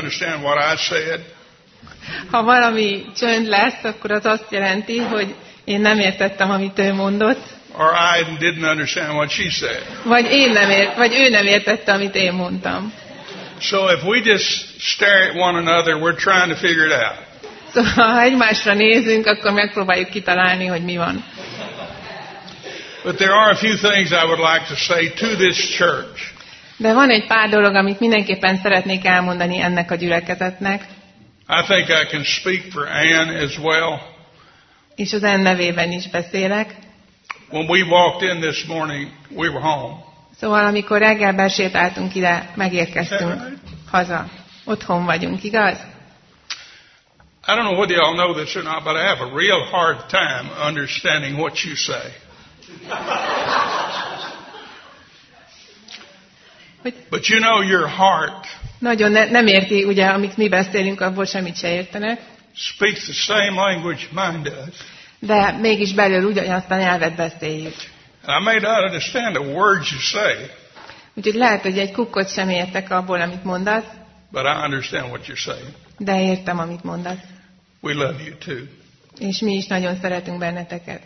understand what I said. Ha valami csönd lesz, akkor az azt jelenti, hogy én nem értettem, amit ő mondott. Or I didn't understand what she said. Vagy ő nem értette, amit én mondtam. So if we just stare at one another, we're trying to figure it out. Szóval ha egymásra nézünk, akkor megpróbáljuk kitalálni, hogy mi van. But there are a few things I would like to say to this church. De van egy pár dolog, amit mindenképpen szeretnék elmondani ennek a gyülekezetnek. I think I can speak for Ann as well. És az Ann nevében is beszélek. When we walked in this morning, we were home. Szóval amikor reggel besétáltunk ide, megérkeztünk haza. Otthon vagyunk, igaz? I don't know whether y'all know this or not, but I have a real hard time understanding what you say. But you know your heart. Nagyon nem érti, ugye, amit mi beszélünk, abból semmit se értenek. Speaks the same language mine does. De mégis belül ugyanazt a nyelvet beszéljük. I may not understand the words you say. Úgyhogy lehet, hogy egy kukkot sem értek abból, amit mondasz. But I understand what you're saying. De értem, amit mondasz. We love you too. És mi is nagyon szeretünk benneteket.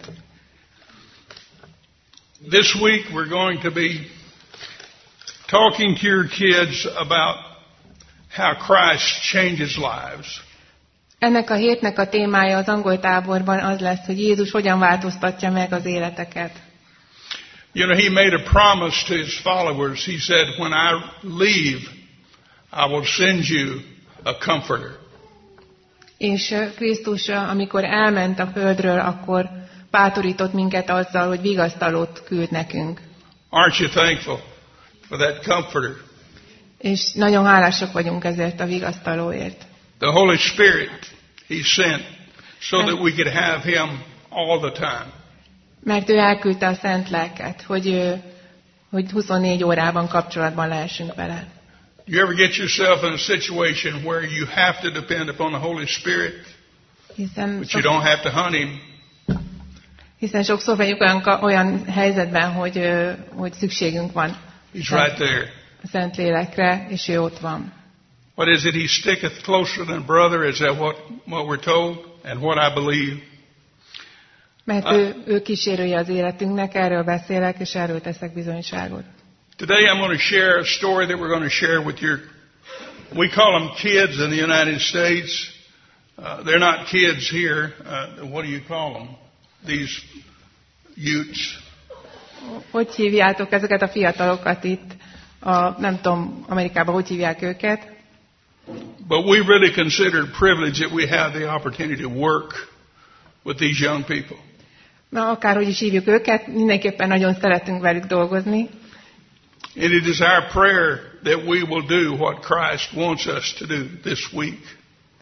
This week we're going to be talking to your kids about how Christ changes lives. Ennek a hétnek a témája az angol táborban az lesz, hogy Jézus hogyan változtatja meg az életeket. You know, he made a promise to his followers. He said, when I leave, I will send you a comforter. És Krisztus, amikor elment a földről, akkor bátorított minket azzal, hogy vigasztalót küld nekünk. Aren't you thankful for that comforter? És nagyon hálásak vagyunk ezért a vigasztalóért. The Holy Spirit he sent so that we could have him all the time. Mert ő elküldte a Szent Lelket, hogy 24 órában kapcsolatban lehessünk vele. You ever get yourself in a situation where you have to depend upon the Holy Spirit, but you don't have to hunt him? Hiszen sokszor vagyunk olyan helyzetben, hogy szükségünk van He's right there. A Szent Lélekre, és ő ott van. What is it? He sticketh closer than a brother. Is that what we're told and what I believe? Mert ő kísérője az életünknek, erről beszélek, és erről teszek bizonyságot. Today I'm going to share a story that we're going to share with we call them kids in the United States. They're not kids here. What do you call them? These youths. Hogy hívjátok ezeket a fiatalokat itt? Nem tudom, Amerikában hogy hívják őket. But we really consider it a privilege that we have the opportunity to work with these young people. Na, akárhogy is hívjuk őket, mindenképpen nagyon szeretünk velük dolgozni. And it is our prayer that we will do what Christ wants us to do this week.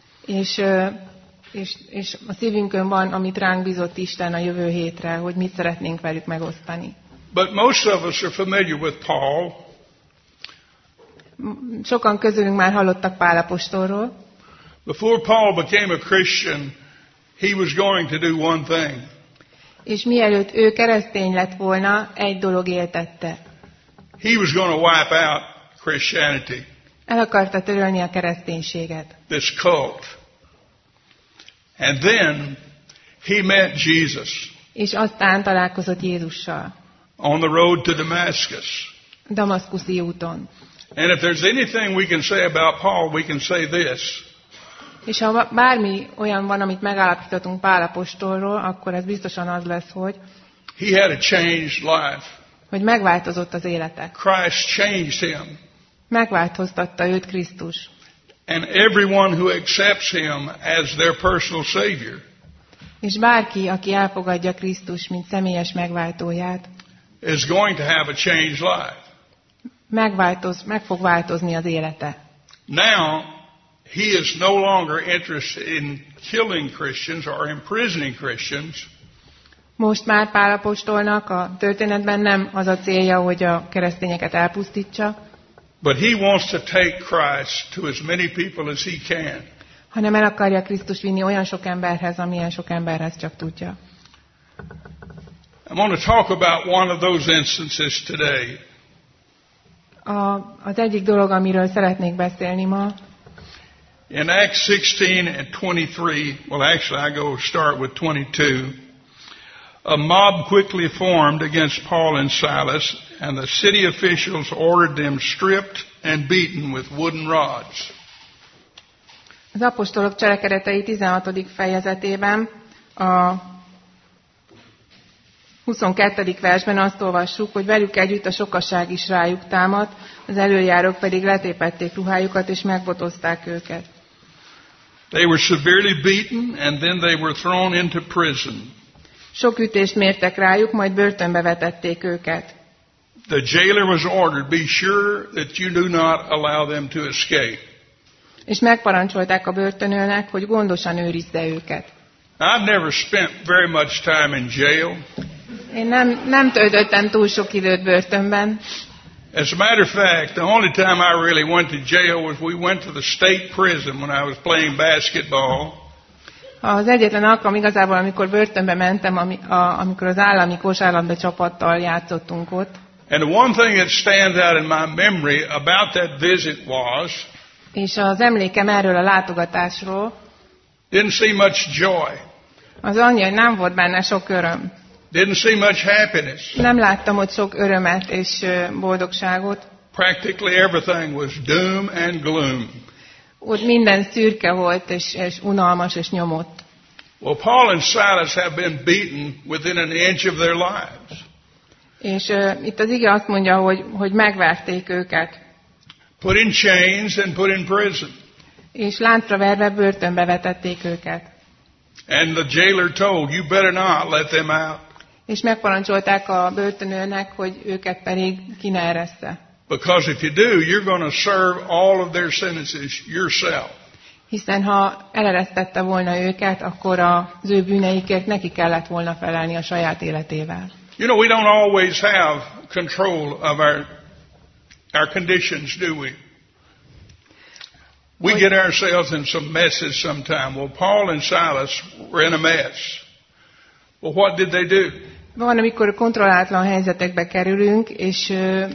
És a szívünkön van, amit ránk bízott Isten a jövő hétre, hogy mit szeretnénk velük megosztani. But most of us are familiar with Paul. Sokan közülünk már hallottak Pál apostolról. Before Paul became a Christian, he was going to do one thing. És mielőtt ő keresztény lett volna, egy dolog éltette. He was going to wipe out Christianity. El akarta törölni a kereszténységet. This cult. And then he met Jesus. És aztán találkozott Jézussal. On the road to Damascus. Damaszkuszi úton. And if there's anything we can say about Paul, we can say this. És ha bármi olyan van, amit megállapíthatunk Pál apostolról, akkor ez biztosan az lesz, hogy he had a changed life. Hogy megváltozott az élete. Christ changed him. Megváltoztatta őt Krisztus. And everyone who accepts him as their personal savior. És bárki, aki elfogadja Krisztus, mint személyes megváltóját, is going to have a changed life. Meg fog változni az élete. Now, he is no longer interested in killing Christians or imprisoning Christians. Most már Pál apostolnak a történetben nem az a célja, hogy a keresztényeket elpusztítsa, but he wants to take Christ to as many people as he can. Hanem el akarja Krisztus vinni olyan sok emberhez, amilyen sok emberhez csak tudja. I want to talk about one of those instances today. Az egyik dolog, amiről szeretnék beszélni ma, In Acts 16 and 23, well actually I start with 22, a mob quickly formed against Paul and Silas, and the city officials ordered them stripped and beaten with wooden rods. Az apostolok cselekedetei 16. fejezetében a 22. versben azt olvassuk, hogy velük együtt a sokaság is rájuk támadt, az elöljárók pedig letépették ruhájukat és megbotozták őket. They were severely beaten and then they were thrown into prison. Sok ütést mértek rájuk, majd börtönbe vetették őket. The jailer was ordered, be sure that you do not allow them to escape. És megparancsolták a börtönőrnek, hogy gondosan őrizze őket. I've never spent very much time in jail. Én nem töltöttem túl sok időt börtönben. As a matter of fact, the only time I really went to jail was we went to the state prison when I was playing basketball. Az egyetlen alkalom igazából, amikor börtönbe mentem, amikor az állami kosárlabda csapattal játszottunk ott. And the one thing that stands out in my memory about that visit was, és az emlékem erről a látogatásról, didn't see much joy. Az annyi, hogy nem volt benne sok öröm. Didn't see much happiness. Nem láttam ott sok örömet és boldogságot. Practically everything was doom and gloom. Ott minden szürke volt és unalmas és nyomott. Well, Paul and Silas have been beaten within an inch of their lives. És itt az ige azt mondja, hogy megverték őket. Put in chains and put in prison. És láncra verve börtönbe vetették őket. And the jailer told, you better not let them out. És megparancsolták a börtönőrnek, hogy őket pedig ki ne eressze. Because if you do, you're going to serve all of their sentences yourself. Hiszen ha eleresztette volna őket, akkor az ő bűneikért neki kellett volna felelni a saját életével. You know, we don't always have control of our conditions, do we? We get ourselves in some messes sometime. Well, Paul and Silas were in a mess. Well, what did they do? Van, amikor kontrollátlan helyzetekbe kerülünk, és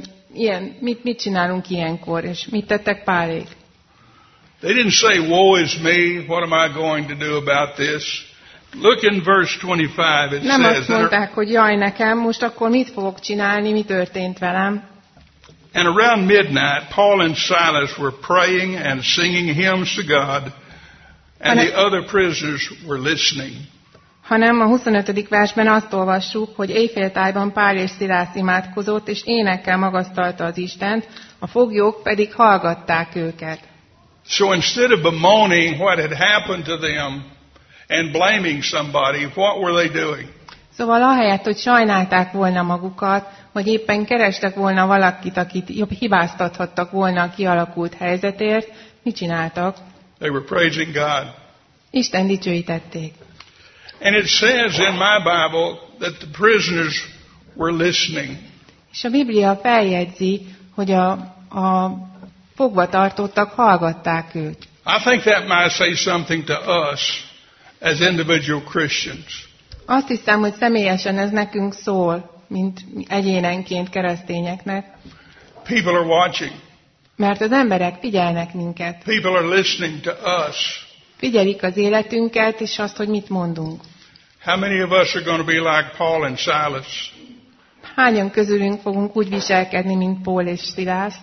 mit csinálunk ilyenkor, és mit tettek Pálék? They didn't say, woe is me, what am I going to do about this? Look in verse 25, it Nem says... azt mondták, hogy jaj nekem, most akkor mit fogok csinálni, mi történt velem? And around midnight, Paul and Silas were praying and singing hymns to God, and the other prisoners were listening. Hanem a 25. versben azt olvassuk, hogy éjféltájban Pál és Szilász imádkozott, és énekkel magasztalta az Istent, a foglyok pedig hallgatták őket. So instead of bemoaning what had happened to them and blaming somebody, what were they doing? Szóval ahelyett, hogy sajnálták volna magukat, vagy éppen kerestek volna valakit, akit hibáztathattak volna a kialakult helyzetért, mit csináltak? They were praising God. Isten dicsőítették. And it says in my Bible that the prisoners were listening. És a Biblia feljegyzi, hogy a fogvatartottak hallgatták őt. I think that might say something to us as individual Christians. Azt hiszem, hogy személyesen ez nekünk szól, mint egyénenként keresztényeknek. People are watching. Mert az emberek figyelnek minket. People are listening to us. Figyelik az életünket, és azt, hogy mit mondunk. How many of us are going to be like Paul and Silas? Hányan közülünk fogunk úgy viselkedni, mint Pál és Szilász?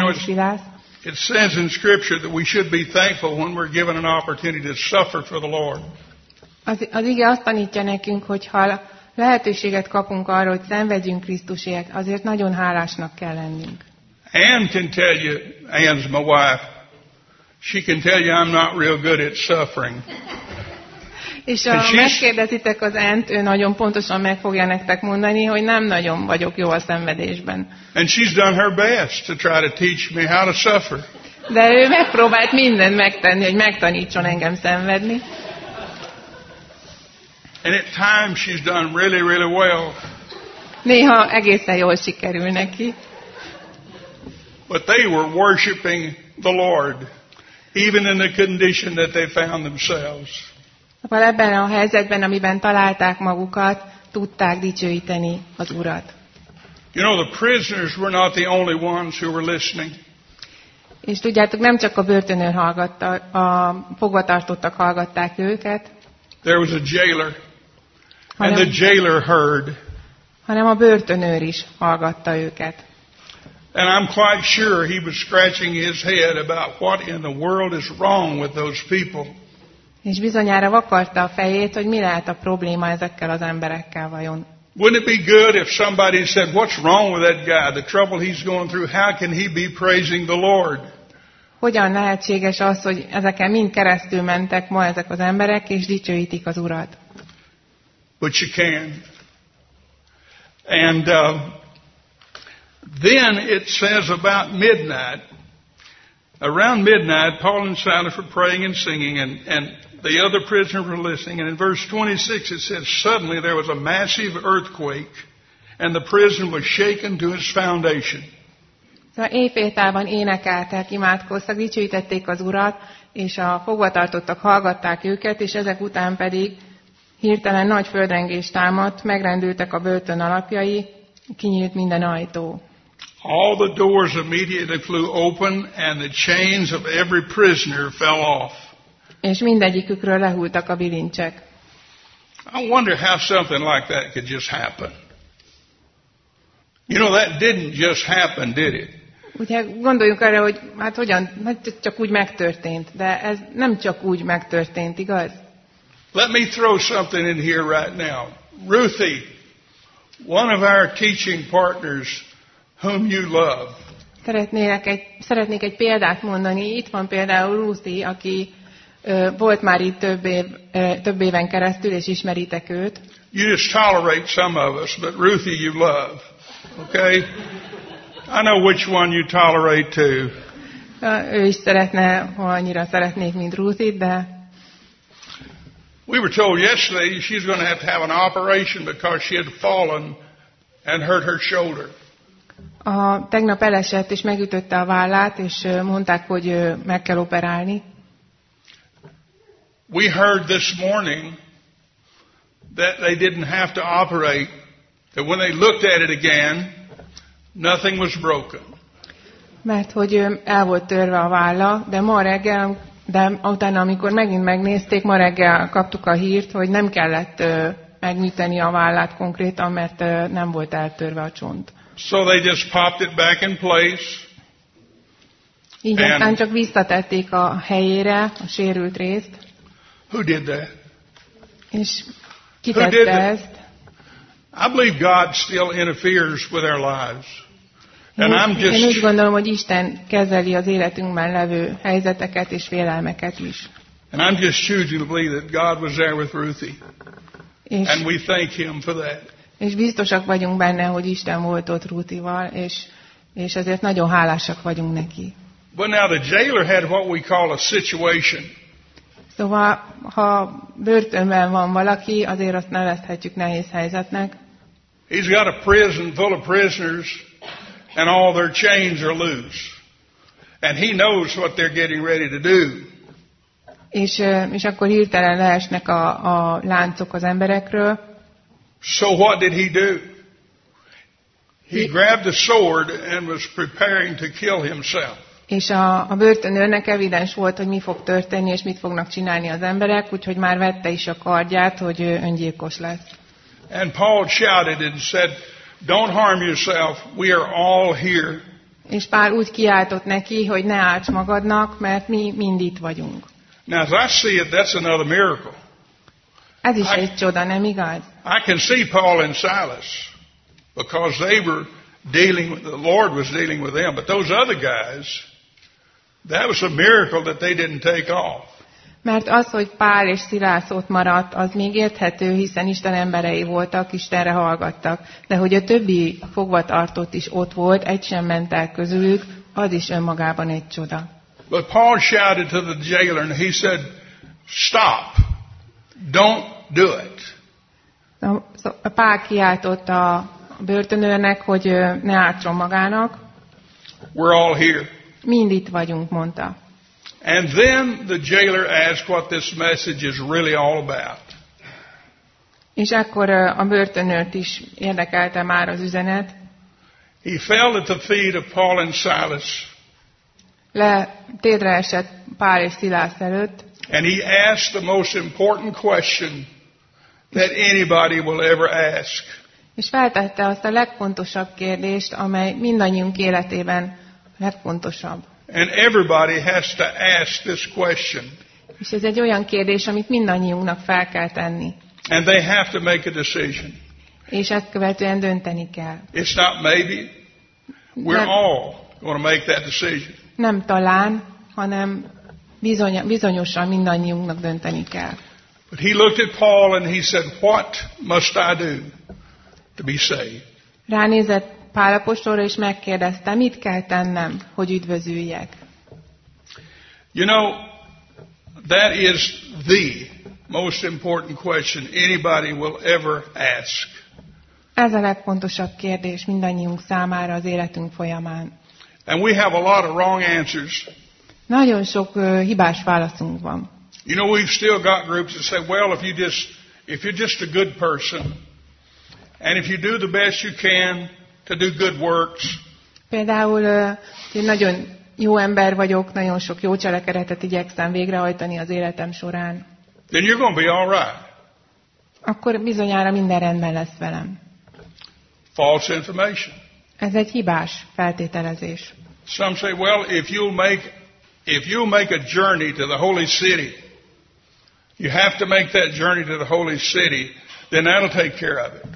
It says in Scripture that we should be thankful when we're given an opportunity to suffer for the Lord. Az ige azt tanítja nekünk, hogy ha lehetőséget kapunk arra, hogy szenvedjünk Krisztusért, azért nagyon hálásnak kell lennünk. Anne can tell you, Anne's my wife, she can tell you I'm not real good at suffering. És ha megkérdezitek az Anne-t, ő nagyon pontosan meg fogja nektek mondani, hogy nem nagyon vagyok jó a szenvedésben. And she's done her best to try to teach me how to suffer. De ő megpróbált mindent megtenni, hogy megtanítson engem szenvedni. And at times she's done really, really well. Néha egészen jól sikerül neki. But they were worshiping the Lord, even in the condition that they found themselves. Szóval ebben a helyzetben, amiben találták magukat, tudták dicsőíteni az Urat. You know, the prisoners were not the only ones who were listening. És tudjátok, nem csak a börtönőr hallgatta, a fogvatartottak hallgatták őket, There was a jailer, and the jailer heard. hanem a börtönőr is hallgatta őket. And I'm quite sure he was scratching his head about what in the world is wrong with those people. És bizonyára vakarta a fejét, hogy mi lehet a probléma ezekkel az emberekkel vajon. Wouldn't it be good if somebody said, what's wrong with that guy? The trouble he's going through, how can he be praising the Lord? Hogyan lehetséges az, hogy ezeken mind keresztül mentek ma ezek az emberek, és dicsőítik az Urat? But you can. And then it says about midnight, around midnight, Paul and Silas were praying and singing, and the other prisoners were listening. And in verse 26 it says, suddenly there was a massive earthquake, and the prison was shaken to its foundation. Szóval éjféltában énekeltek, imádkoztak, dicsőítették az Urat, és a fogvatartottak hallgatták őket, és ezek után pedig hirtelen nagy földrengés támadt, megrendültek a börtön alapjai, kinyílt minden ajtó. All the doors immediately flew open, and the chains of every prisoner fell off. És mindegyikükről lehultak a bilincsek. I wonder how something like that could just happen. You know, that didn't just happen, did it? Ugye gondoljunk arra, hogy csak úgy megtörtént, de ez nem csak úgy megtörtént, igaz? Let me throw something in here right now. Ruthie, one of our teaching partners whom you love. Szeretnék egy példát mondani. Itt van például Ruthie, aki volt már itt több éven keresztül, és ismeritek őt. You just tolerate some of us, but Ruthie you love. Okay? I know which one you tolerate too. Ő is szeretne, ha annyira szeretnék, mint Ruthie, de we were told yesterday she's going to have an operation because she had fallen and hurt her shoulder. Tegnap elesett és megütötte a vállát, és mondták, hogy meg kell operálni. We heard this morning that they didn't have to operate, that when they looked at it again, nothing was broken. Mert hogy el volt törve a válla, de ma reggel, de utána, amikor megint megnézték, ma reggel kaptuk a hírt, hogy nem kellett megműteni a vállát konkrétan, mert nem volt eltörve a csont. So they just popped it back in place. Így aztán csak visszatették a helyére a sérült részt. Who did that? És ki tette ezt? I believe God still interferes with our lives. And Én úgy gondolom, hogy Isten kezeli az életünkben levő helyzeteket és félelmeket is. And I'm just choosing to believe that God was there with Ruthie. And we thank Him for that. És biztosak vagyunk benne, hogy Isten volt ott Ruthival, és ezért nagyon hálásak vagyunk neki. But now the jailer had what we call a situation. Szóval, ha börtönben van valaki, azért azt nevezhetjük nehéz helyzetnek. He's got a prison full of prisoners, and all their chains are loose. And he knows what they're getting ready to do. És akkor hirtelen leesnek a láncok az emberekről. So what did he do? He grabbed a sword and was preparing to kill himself. És a börtönőrnek evidens volt, hogy mi fog történni, és mit fognak csinálni az emberek, úgyhogy már vette is a kardját, hogy öngyilkos lesz. And Paul shouted and said, "Don't harm yourself. We are all here." És Pál úgy kiáltott neki, hogy ne árts magadnak, mert mi mind itt vagyunk. Now, as I see it, that's another miracle. Ez is egy csoda, nem igaz? I can see Paul and Silas because they were dealing with, the Lord was dealing with them. But those other guys, that was a miracle that they didn't take off. Mert az, hogy Pál és Szilász ott maradt, az még érthető, hiszen Isten emberei voltak, Istenre hallgattak. De hogy a többi fogvatartott is ott volt, egy sem ment el közülük, az is önmagában egy csoda. But Paul shouted to the jailer and he said, "Stop. Don't do it." Pál kiáltott a börtönőrnek, hogy ne ártson magának. We're all here. Mind itt vagyunk, mondta. And then the jailer asked what this message is really all about. És akkor a börtönőrt is érdekelte már az üzenet. He fell at the feet of Paul and Silas térdre esett Pál és Szilász előtt, and he asked the most important question that anybody will ever ask. és feltette azt a legfontosabb kérdést, amely mindannyiunk életében legfontosabb. And everybody has to ask this question. És ez egy olyan kérdés, amit mindannyiunknak fel kell tenni. And they have to make a decision. És ezt követően dönteni kell. It's not maybe. We're all going to make that decision. Nem talán, hanem bizonyosan mindannyiunknak dönteni kell. But he looked at Paul and he said, what must I do to be saved? Ránézett Pál apostolra és megkérdezte, mit kell tennem, hogy üdvözüljek. You know, that is the most important question anybody will ever ask. Ez a legfontosabb kérdés mindannyiunk számára az életünk folyamán. And we have a lot of wrong answers. Nagyon sok hibás válaszunk van. You know, we've still got groups that say, well, if you're just a good person, and if you do the best you can to do good works. Például, én nagyon jó ember vagyok, nagyon sok jó cselekedetet igyekszem végrehajtani az életem során. Then you're going to be all right. Akkor bizonyára minden rendben lesz velem. False information. Ez egy hibás feltételezés. Some say, well, if you'll make a journey to the holy city, you have to make that journey to the holy city, then that'll take care of it.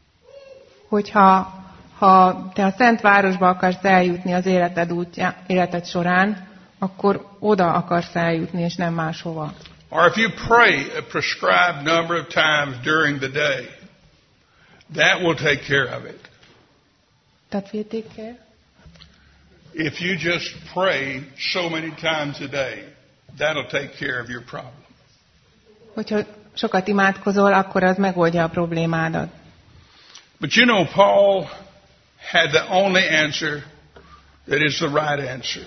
Hogyha te a Szent Városba akarsz eljutni az életed során, akkor oda akarsz eljutni, és nem máshova. Or if you pray a prescribed number of times during the day, that will take care of it. That will take care? If you just pray so many times a day, that'll take care of your problem. Hogyha sokat imádkozol, akkor az megoldja a problémádat. But you know, Paul had the only answer that is the right answer.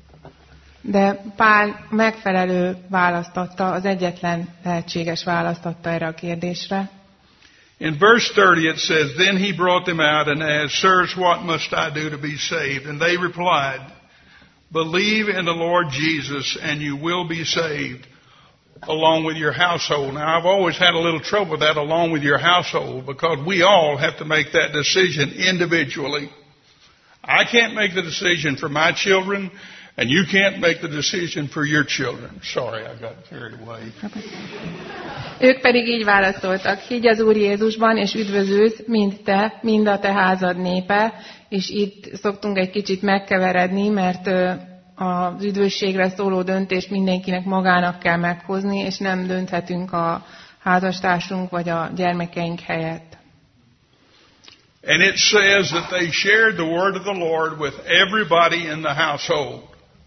De Pál megfelelő választ adta, az egyetlen lehetséges választ adta erre a kérdésre. In verse 30 it says, then he brought them out and asked, sirs, what must I do to be saved? And they replied, believe in the Lord Jesus and you will be saved along with your household. Now I've always had a little trouble with that, along with your household, because we all have to make that decision individually. I can't make the decision for my children, and you can't make the decision for your children. Sorry, I got carried away. Ők pedig így válaszoltak, higgy az Úr Jézusban, és üdvözülsz, mind te, mind a te házad népe, és itt szoktunk egy kicsit megkeveredni, mert az üdvösségre szóló döntést mindenkinek magának kell meghozni, és nem dönthetünk a házastársunk vagy a gyermekeink helyett. And it says that they shared the word of the Lord with everybody in the household.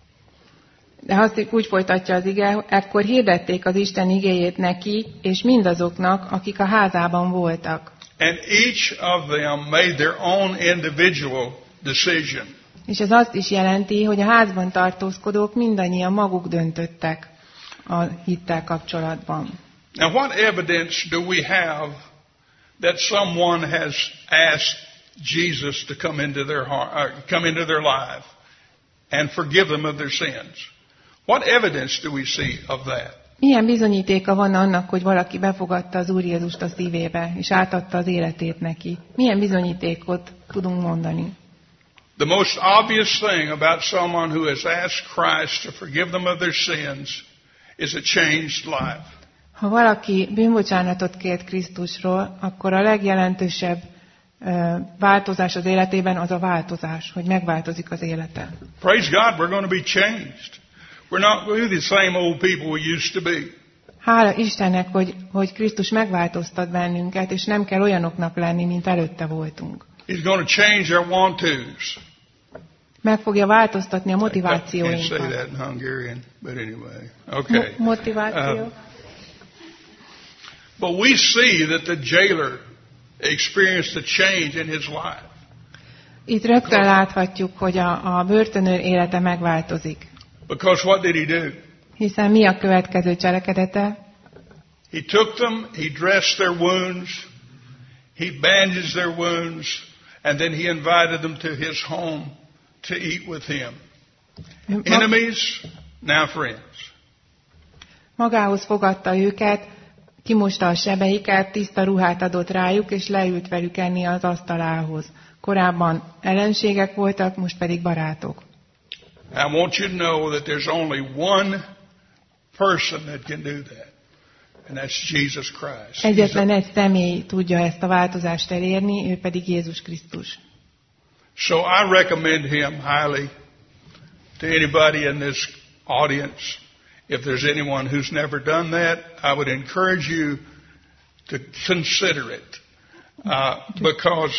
De azt úgy folytatja az ige, ekkor hirdették az Isten igéjét neki, és mindazoknak, akik a házában voltak. And each of them made their own individual decision. És ez azt is jelenti, hogy a házban tartózkodók mindannyian maguk döntöttek a hittel kapcsolatban. Now what evidence do we have that someone has asked Jesus to come into their life and forgive them of their sins? What evidence do we see of that? Milyen bizonyítéka van annak, hogy valaki befogadta az Úr Jézust a szívébe, és átadta az életét neki? Milyen bizonyítékot tudunk mondani? The most obvious thing about someone who has asked Christ to forgive them of their sins is a changed life. Ha valaki bűnbocsánatot kért Krisztusról, akkor a legjelentősebb változás az életében az a változás, hogy megváltozik az élete. Praise God, we're going to be changed. We're the same old people we used to be. Hála Istennek, hogy Krisztus megváltoztat bennünket, és nem kell olyanoknak lenni, mint előtte voltunk. He's going to change our want-tos. Meg fogja változtatni a I can't motivációinkat. say that in Hungarian, but anyway. Okay. Motiváció. But we see that the jailer experienced a change in his life. Itt rögtön láthatjuk, hogy a börtönőr élete megváltozik. Because what did he do? Hiszen mi a következő cselekedete? He took them, he dressed their wounds, he bandaged their wounds, and then he invited them to his home to eat with him. Enemies, now friends. Magához fogadta őket, kimosta a sebeiket, tiszta ruhát adott rájuk, és leült velük enni az asztalához. Korábban ellenségek voltak, most pedig barátok. I want you to know that there's only one person that can do that, and that's Jesus Christ. Egyetlen egy személy tudja ezt a változást elérni, ő pedig Jézus Krisztus. So I recommend him highly to anybody in this audience. If there's anyone who's never done that, I would encourage you to consider it, because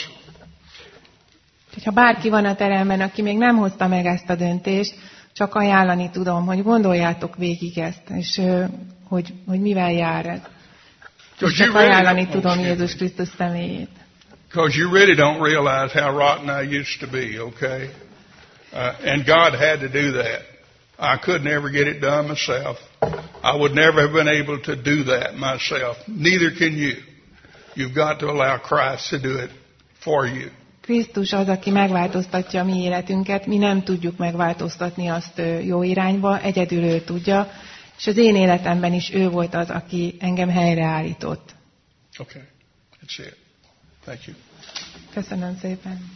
ha bárki van a teremben, aki még nem hozta meg ezt a döntést, csak ajánlani tudom, hogy gondoljátok végig ezt, és hogy mivel jár ez. És csak ajánlani tudom Jézus Krisztus személyét. Because you really don't realize how rotten I used to be, okay? And God had to do that. I could never get it done myself. I would never have been able to do that myself. Neither can you. You've got to allow Christ to do it for you. Krisztus az, aki megváltoztatja a mi életünket, mi nem tudjuk megváltoztatni azt jó irányba, egyedül ő tudja, és az én életemben is ő volt az, aki engem helyreállított. Okay, that's it. Thank you. Köszönöm szépen.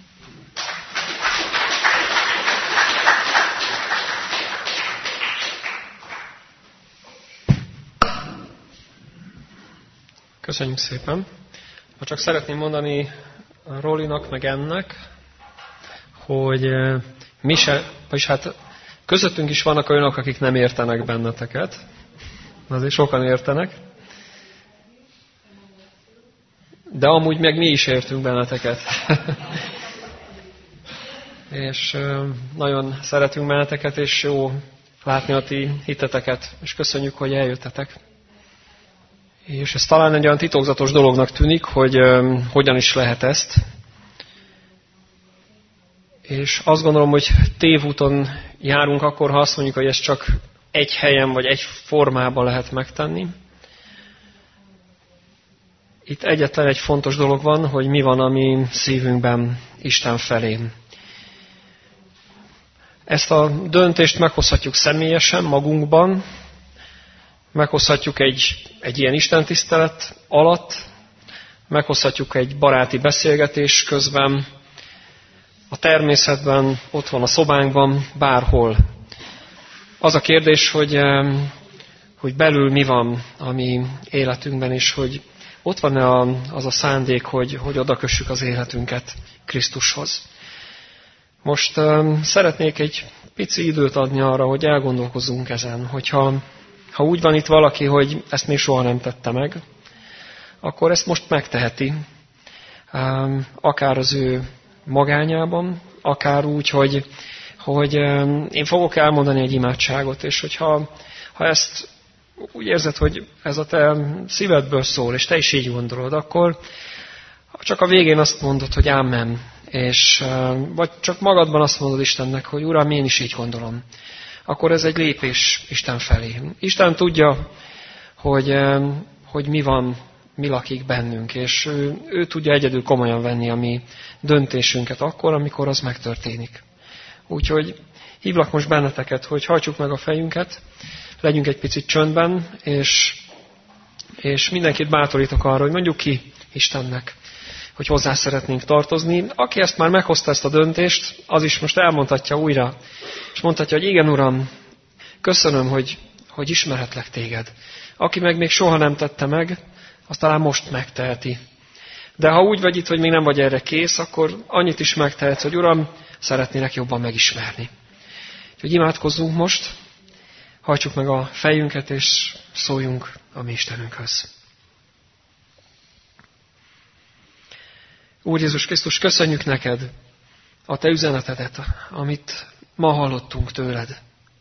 Köszönjük szépen. Csak szeretném mondani Rolinak, meg ennek, hogy mi se, vagyis hát közöttünk is vannak olyanok, akik nem értenek benneteket. Azért sokan értenek. De amúgy meg mi is értünk benneteket. És nagyon szeretünk benneteket, és jó látni a ti hiteteket. És köszönjük, hogy eljöttetek. És ez talán egy olyan titokzatos dolognak tűnik, hogy hogyan is lehet ezt. És azt gondolom, hogy tévúton járunk akkor, ha azt mondjuk, hogy ezt csak egy helyen vagy egy formában lehet megtenni. Itt egyetlen egy fontos dolog van, hogy mi van a mi szívünkben Isten felé. Ezt a döntést meghozhatjuk személyesen, magunkban, meghozhatjuk egy ilyen istentisztelet alatt, meghozhatjuk egy baráti beszélgetés közben, a természetben, otthon a szobánkban, bárhol. Az a kérdés, hogy belül mi van a mi életünkben, és hogy ott van-e az a szándék, hogy odakössük az életünket Krisztushoz. Most szeretnék egy pici időt adni arra, hogy elgondolkozzunk ezen, hogyha úgy van itt valaki, hogy ezt még soha nem tette meg, akkor ezt most megteheti. Akár az ő magányában, akár úgy, hogy én fogok elmondani egy imádságot, és hogyha ezt úgy érzed, hogy ez a te szívedből szól, és te is így gondolod, akkor csak a végén azt mondod, hogy ámen, és vagy csak magadban azt mondod Istennek, hogy Uram, én is így gondolom. Akkor ez egy lépés Isten felé. Isten tudja, hogy mi van, mi lakik bennünk, és ő tudja egyedül komolyan venni a mi döntésünket akkor, amikor az megtörténik. Úgyhogy hívlak most benneteket, hogy hajtsuk meg a fejünket, legyünk egy picit csöndben, és mindenkit bátorítok arra, hogy mondjuk ki Istennek, hogy hozzá szeretnénk tartozni. Aki ezt már meghozta ezt a döntést, az is most elmondhatja újra, és mondhatja, hogy igen, Uram, köszönöm, hogy ismerhetlek téged. Aki meg még soha nem tette meg, azt talán most megteheti. De ha úgy vagy itt, hogy még nem vagy erre kész, akkor annyit is megtehetsz, hogy Uram, szeretnélek jobban megismerni. Úgyhogy imádkozzunk most, hajtsuk meg a fejünket, és szóljunk a mi Istenünkhöz. Úr Jézus Krisztus, köszönjük neked a te üzenetedet, amit ma hallottunk tőled.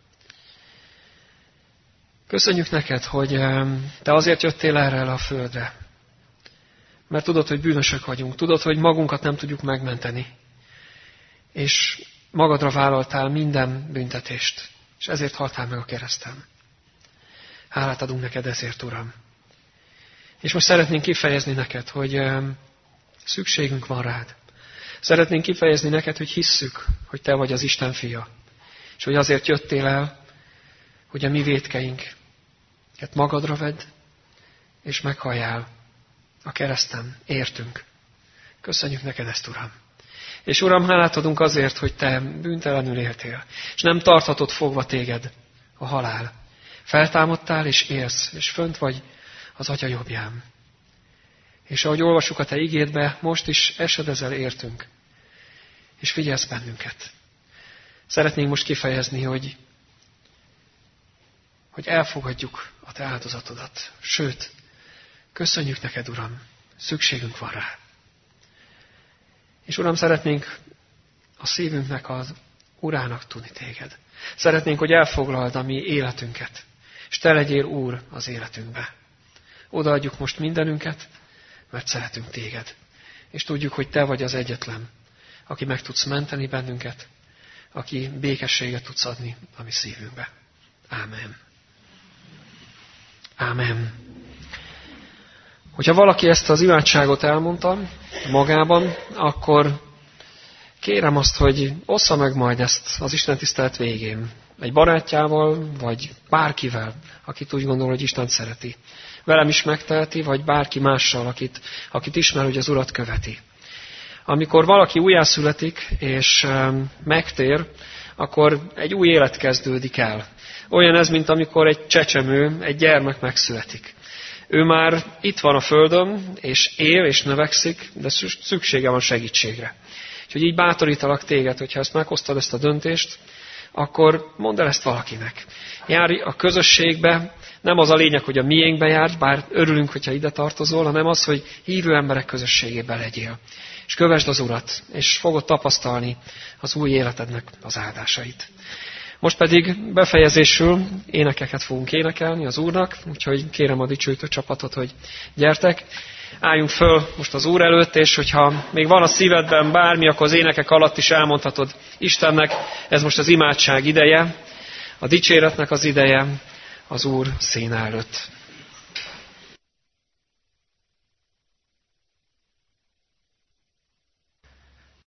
Köszönjük neked, hogy te azért jöttél erre a földre, mert tudod, hogy bűnösök vagyunk, tudod, hogy magunkat nem tudjuk megmenteni, és magadra vállaltál minden büntetést, és ezért haltál meg a kereszten. Hálát adunk neked ezért, Uram. És most szeretnénk kifejezni neked, hogy szükségünk van rád. Szeretnénk kifejezni neked, hogy hisszük, hogy te vagy az Isten fia. és hogy azért jöttél el, hogy a mi vétkeinket magadra vedd, és meghalljál a kereszten, értünk. Köszönjük neked ezt, Uram. És Uram, hálát adunk azért, hogy te bűntelenül éltél, és nem tarthatod fogva téged a halál. Feltámadtál, és élsz, és fönt vagy az Atya jobbján. És ahogy olvassuk a te igédbe, most is esedezel értünk, és figyelsz bennünket. Szeretnénk most kifejezni, hogy elfogadjuk a te áldozatodat. Sőt, köszönjük neked, Uram, szükségünk van rá. És Uram, szeretnénk a szívünknek az Urának tudni téged. Szeretnénk, hogy elfoglald a mi életünket, és te legyél Úr az életünkbe. Odaadjuk most mindenünket, mert szeretünk téged. És tudjuk, hogy te vagy az egyetlen, aki meg tudsz menteni bennünket, aki békességet tudsz adni a mi szívünkbe. Ámen. Ámen. Hogyha valaki ezt az imádságot elmondta magában, akkor kérem azt, hogy ossza meg majd ezt az istentisztelet végén. Egy barátjával, vagy bárkivel, akit úgy gondol, hogy Isten szereti. Velem is megteheti, vagy bárki mással, akit ismer, hogy az Urat követi. Amikor valaki újjászületik és megtér, akkor egy új élet kezdődik el. Olyan ez, mint amikor egy csecsemő, egy gyermek megszületik. Ő már itt van a földön, és él, és növekszik, de szüksége van segítségre. Úgyhogy így bátorítalak téged, hogyha ezt meghoztad, ezt a döntést, akkor mondd el ezt valakinek. Járj a közösségbe, nem az a lényeg, hogy a miénkbe járj, bár örülünk, hogyha ide tartozol, hanem az, hogy hívő emberek közösségében legyél. És kövesd az Urat, és fogod tapasztalni az új életednek az áldásait. Most pedig befejezésül énekeket fogunk énekelni az Úrnak, úgyhogy kérem a dicsőítő csapatot, hogy gyertek. Álljunk föl most az Úr előtt, és hogyha még van a szívedben bármi, akkor az énekek alatt is elmondhatod Istennek, ez most az imádság ideje, a dicséretnek az ideje az Úr színe előtt.